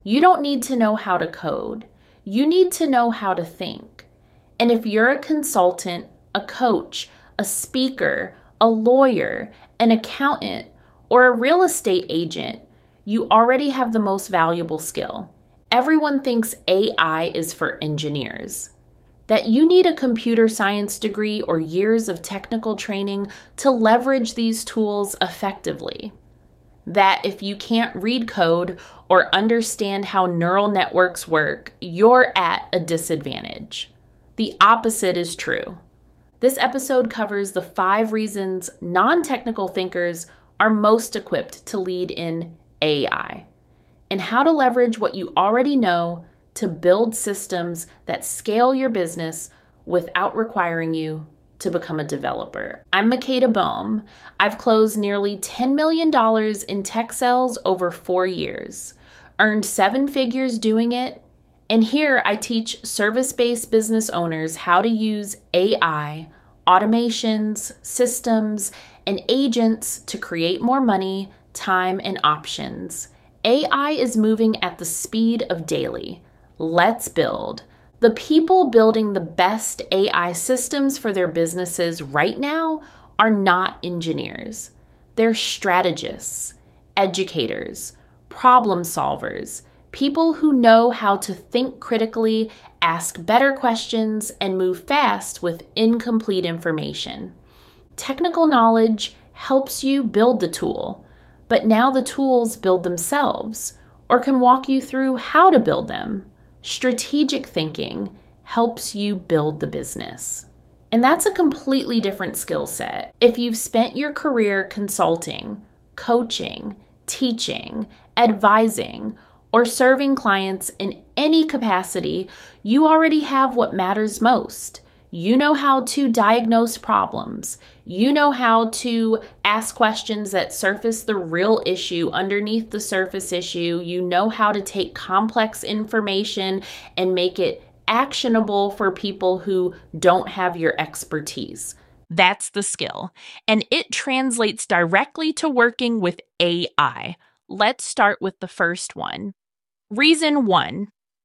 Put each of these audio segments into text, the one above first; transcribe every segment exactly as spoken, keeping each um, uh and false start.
You don't need to know how to code. You need to know how to think. And if you're a consultant, a coach, a speaker, a lawyer, an accountant, or a real estate agent, you already have the most valuable skill. Everyone thinks A I is for engineers. That you need a computer science degree or years of technical training to leverage these tools effectively. That if you can't read code or understand how neural networks work, you're at a disadvantage. The opposite is true. This episode covers the five reasons non-technical thinkers are most equipped to lead in A I, and how to leverage what you already know to build systems that scale your business without requiring you to become a developer. I'm Makeda Bohm. I've closed nearly ten million dollars in tech sales over four years, earned seven figures doing it, and here I teach service-based business owners how to use A I, automations, systems, and agents to create more money, time, and options. A I is moving at the speed of daily. Let's build. The people building the best A I systems for their businesses right now are not engineers. They're strategists, educators, problem solvers, people who know how to think critically, ask better questions, and move fast with incomplete information. Technical knowledge helps you build the tool, but now the tools build themselves or can walk you through how to build them. Strategic thinking helps you build the business. And that's a completely different skill set. If you've spent your career consulting, coaching, teaching, advising, or serving clients in any capacity, you already have what matters most. You know how to diagnose problems. You know how to ask questions that surface the real issue underneath the surface issue. You know how to take complex information and make it actionable for people who don't have your expertise. That's the skill, and it translates directly to working with A I. Let's start with the first one. Reason one,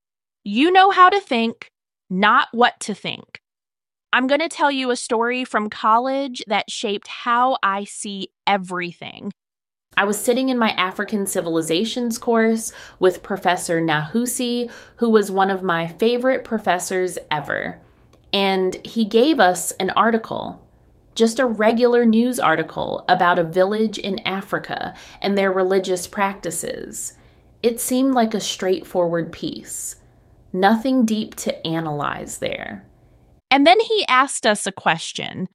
you know how to think, not what to think. I'm going to tell you a story from college that shaped how I see everything. I was sitting in my African Civilizations course with Professor Nahusi, who was one of my favorite professors ever. And he gave us an article, just a regular news article about a village in Africa and their religious practices. It seemed like a straightforward piece. Nothing deep to analyze there. And then he asked us a question.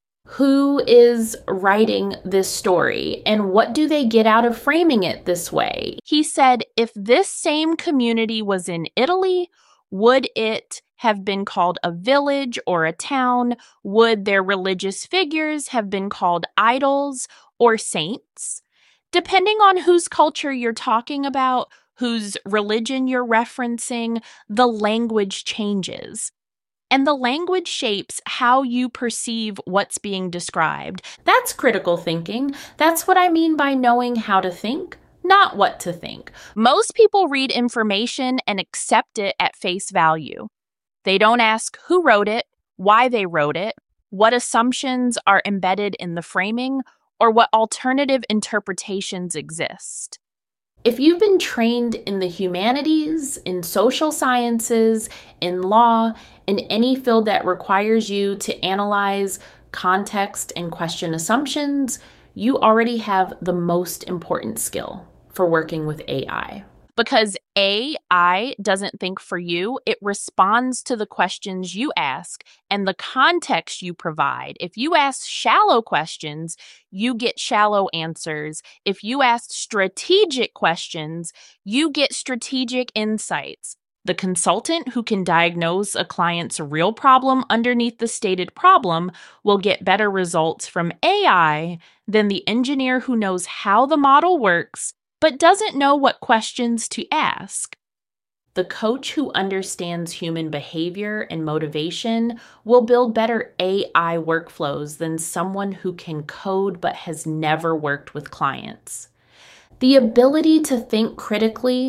Who is writing this story, and what do they get out of framing it this way? He said, if this same community was in Italy, would it have been called a village or a town? Would their religious figures have been called idols or saints? Depending on whose culture you're talking about, whose religion you're referencing, the language changes. And the language shapes how you perceive what's being described. That's critical thinking. That's what I mean by knowing how to think, not what to think. Most people read information and accept it at face value. They don't ask who wrote it, why they wrote it, what assumptions are embedded in the framing, or what alternative interpretations exist. If you've been trained in the humanities, in social sciences, in law, in any field that requires you to analyze context and question assumptions, you already have the most important skill for working with A I. Because A I doesn't think for you, it responds to the questions you ask and the context you provide. If you ask shallow questions, you get shallow answers. If you ask strategic questions, you get strategic insights. The consultant who can diagnose a client's real problem underneath the stated problem will get better results from A I than the engineer who knows how the model works but doesn't know what questions to ask. The coach who understands human behavior and motivation will build better A I workflows than someone who can code but has never worked with clients. The ability to think critically,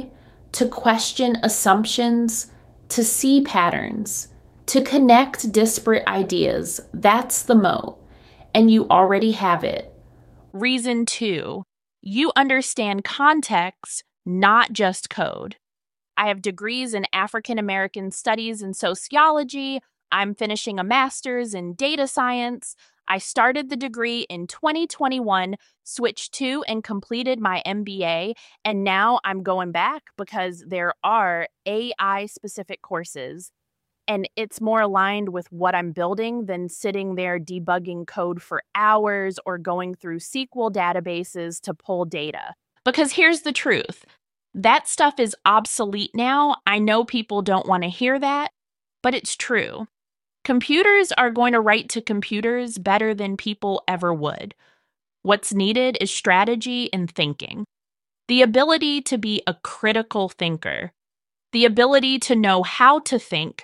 to question assumptions, to see patterns, to connect disparate ideas. That's the moat, and you already have it. Reason two, you understand context, not just code. I have degrees in African American studies and sociology. I'm finishing a master's in data science. I started the degree in twenty twenty-one, switched to and completed my M B A, and now I'm going back because there are A I-specific courses, and it's more aligned with what I'm building than sitting there debugging code for hours or going through S Q L databases to pull data. Because here's the truth. That stuff is obsolete now. I know people don't want to hear that, but it's true. Computers are going to write to computers better than people ever would. What's needed is strategy and thinking. The ability to be a critical thinker. The ability to know how to think,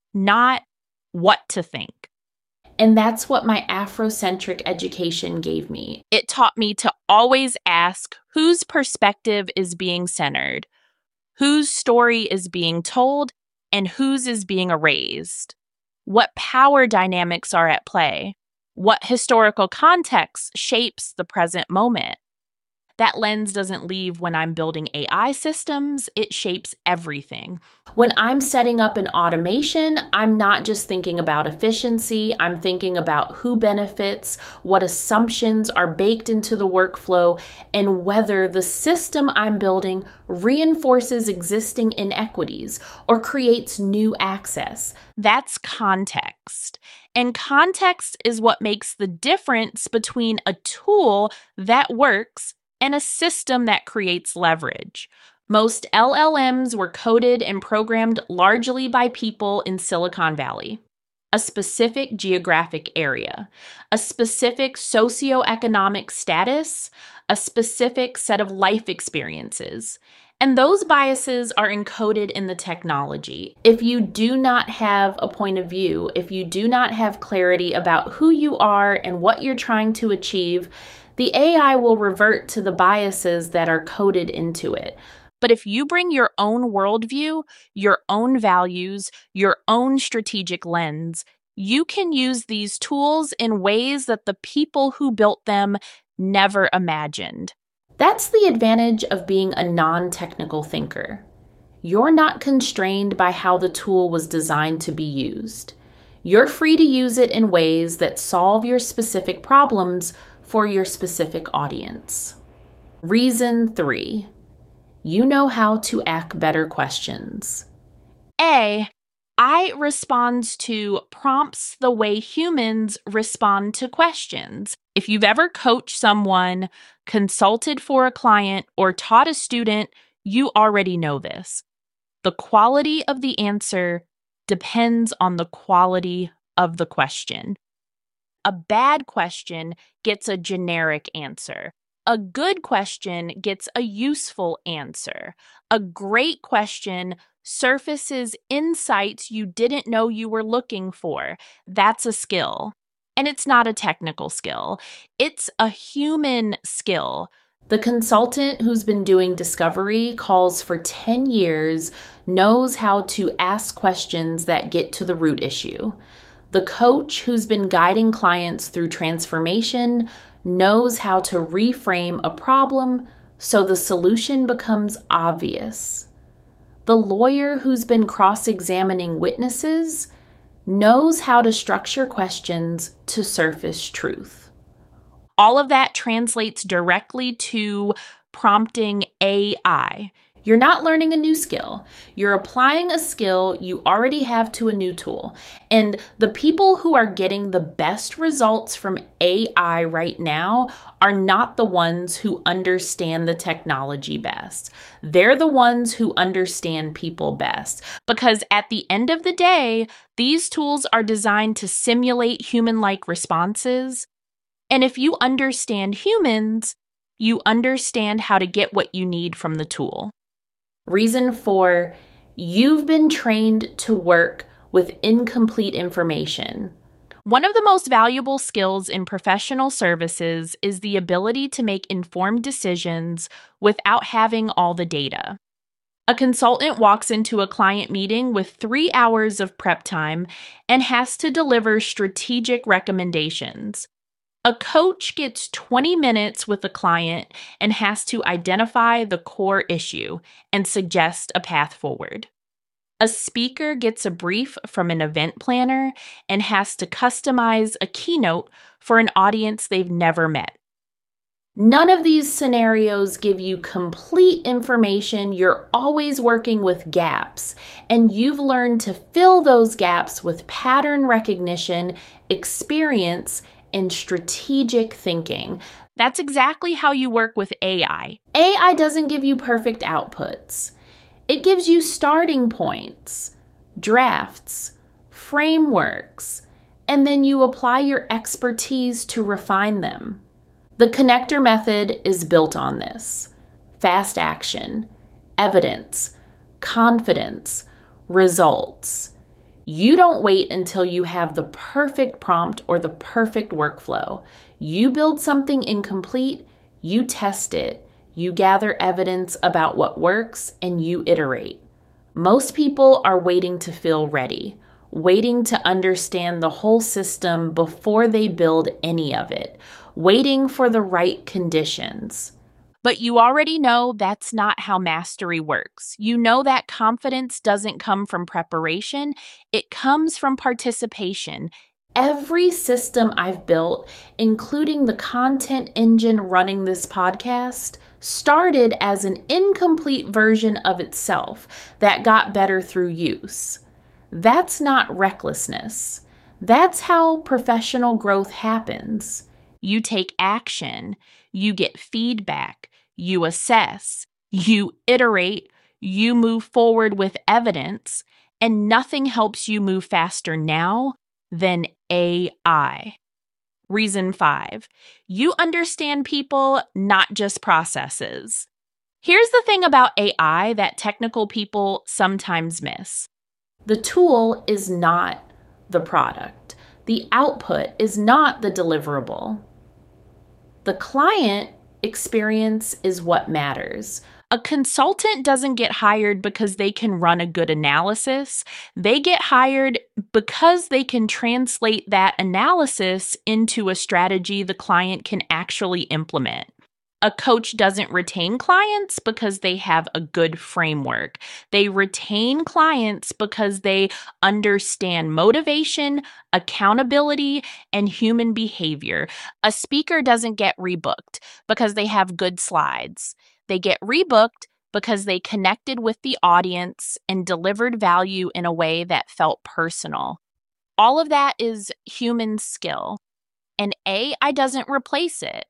not what to think. And that's what my Afrocentric education gave me. It taught me to always ask whose perspective is being centered, whose story is being told, and whose is being erased. What power dynamics are at play? What historical context shapes the present moment? That lens doesn't leave when I'm building A I systems, it shapes everything. When I'm setting up an automation, I'm not just thinking about efficiency, I'm thinking about who benefits, what assumptions are baked into the workflow, and whether the system I'm building reinforces existing inequities or creates new access. That's context. And context is what makes the difference between a tool that works and a system that creates leverage. Most L L Ms were coded and programmed largely by people in Silicon Valley, a specific geographic area, a specific socioeconomic status, a specific set of life experiences. And those biases are encoded in the technology. If you do not have a point of view, if you do not have clarity about who you are and what you're trying to achieve, the A I will revert to the biases that are coded into it. But if you bring your own worldview, your own values, your own strategic lens, you can use these tools in ways that the people who built them never imagined. That's the advantage of being a non-technical thinker. You're not constrained by how the tool was designed to be used. You're free to use it in ways that solve your specific problems for your specific audience. Reason three, you know how to ask better questions. A, I responds to prompts the way humans respond to questions. If you've ever coached someone, consulted for a client, or taught a student, you already know this. The quality of the answer depends on the quality of the question. A bad question gets a generic answer. A good question gets a useful answer. A great question surfaces insights you didn't know you were looking for. That's a skill. And it's not a technical skill. It's a human skill. The consultant who's been doing discovery calls for ten years knows how to ask questions that get to the root issue. The coach who's been guiding clients through transformation knows how to reframe a problem so the solution becomes obvious. The lawyer who's been cross-examining witnesses knows how to structure questions to surface truth. All of that translates directly to prompting A I. You're not learning a new skill. You're applying a skill you already have to a new tool. And the people who are getting the best results from A I right now are not the ones who understand the technology best. They're the ones who understand people best. Because at the end of the day, these tools are designed to simulate human-like responses. And if you understand humans, you understand how to get what you need from the tool. Reason four, you've been trained to work with incomplete information. One of the most valuable skills in professional services is the ability to make informed decisions without having all the data. A consultant walks into a client meeting with three hours of prep time and has to deliver strategic recommendations. A coach gets twenty minutes with a client and has to identify the core issue and suggest a path forward. A speaker gets a brief from an event planner and has to customize a keynote for an audience they've never met. None of these scenarios give you complete information. You're always working with gaps, and you've learned to fill those gaps with pattern recognition, experience, and strategic thinking. That's exactly how you work with A I. A I doesn't give you perfect outputs. It gives you starting points, drafts, frameworks, and then you apply your expertise to refine them. The connector method is built on this. Fast action, evidence, confidence, results. You don't wait until you have the perfect prompt or the perfect workflow. You build something incomplete, you test it, you gather evidence about what works, and you iterate. Most people are waiting to feel ready, waiting to understand the whole system before they build any of it, waiting for the right conditions. But you already know that's not how mastery works. You know that confidence doesn't come from preparation, it comes from participation. Every system I've built, including the content engine running this podcast, started as an incomplete version of itself that got better through use. That's not recklessness. That's how professional growth happens. You take action, you get feedback, you assess, you iterate, you move forward with evidence, and nothing helps you move faster now than A I. Reason five, you understand people, not just processes. Here's the thing about A I that technical people sometimes miss. The tool is not the product. The output is not the deliverable. The client experience is what matters. A consultant doesn't get hired because they can run a good analysis. They get hired because they can translate that analysis into a strategy the client can actually implement. A coach doesn't retain clients because they have a good framework. They retain clients because they understand motivation, accountability, and human behavior. A speaker doesn't get rebooked because they have good slides. They get rebooked because they connected with the audience and delivered value in a way that felt personal. All of that is human skill, and A I doesn't replace it.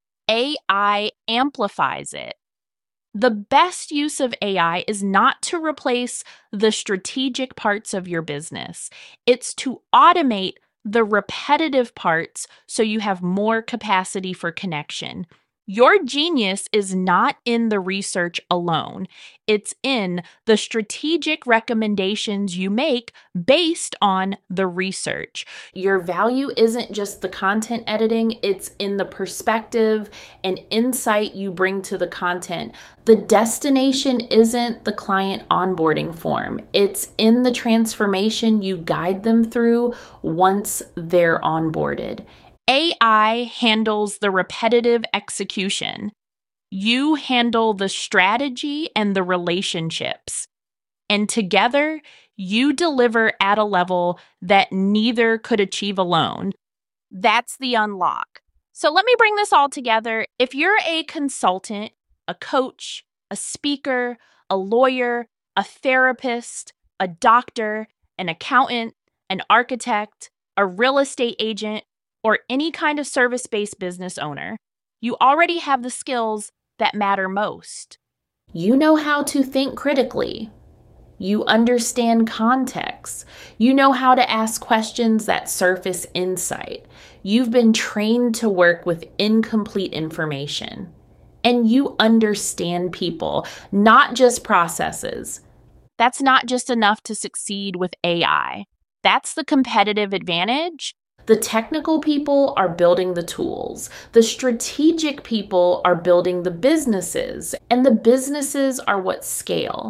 A I amplifies it. The best use of A I is not to replace the strategic parts of your business. It's to automate the repetitive parts so you have more capacity for connection. Your genius is not in the research alone. It's in the strategic recommendations you make based on the research. Your value isn't just the content editing, it's in the perspective and insight you bring to the content. The destination isn't the client onboarding form. It's in the transformation you guide them through once they're onboarded. A I handles the repetitive execution. You handle the strategy and the relationships. And together, you deliver at a level that neither could achieve alone. That's the unlock. So let me bring this all together. If you're a consultant, a coach, a speaker, a lawyer, a therapist, a doctor, an accountant, an architect, a real estate agent, or any kind of service-based business owner, you already have the skills that matter most. You know how to think critically. You understand context. You know how to ask questions that surface insight. You've been trained to work with incomplete information. And you understand people, not just processes. That's not just enough to succeed with A I. That's the competitive advantage. The technical people are building the tools. The strategic people are building the businesses, and the businesses are what scale.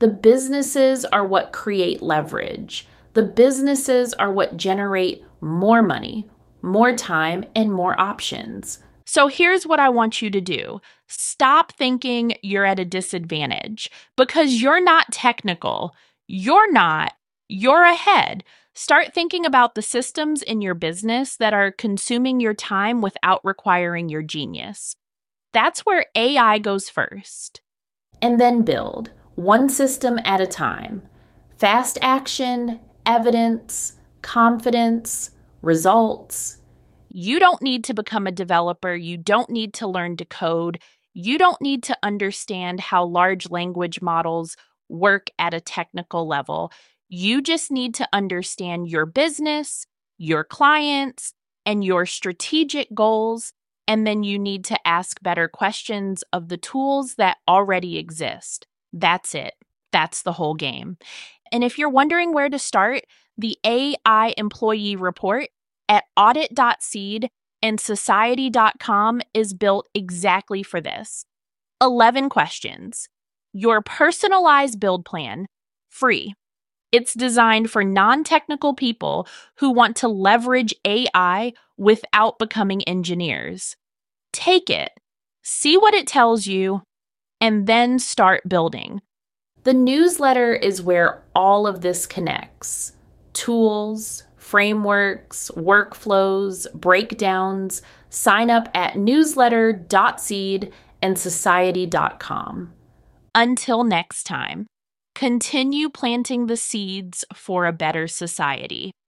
The businesses are what create leverage. The businesses are what generate more money, more time, and more options. So here's what I want you to do. Stop thinking you're at a disadvantage because you're not technical. You're not. You're ahead. Start thinking about the systems in your business that are consuming your time without requiring your genius. That's where A I goes first. And then build, one system at a time. Fast action, evidence, confidence, results. You don't need to become a developer. You don't need to learn to code. You don't need to understand how large language models work at a technical level. You just need to understand your business, your clients, and your strategic goals. And then you need to ask better questions of the tools that already exist. That's it. That's the whole game. And if you're wondering where to start, the A I Employee Report at audit dot seed and society dot com is built exactly for this. eleven questions. Your personalized build plan, free. It's designed for non-technical people who want to leverage A I without becoming engineers. Take it, see what it tells you, and then start building. The newsletter is where all of this connects. Tools, frameworks, workflows, breakdowns. Sign up at newsletter dot seed and society dot com. Until next time, continue planting the seeds for a better society.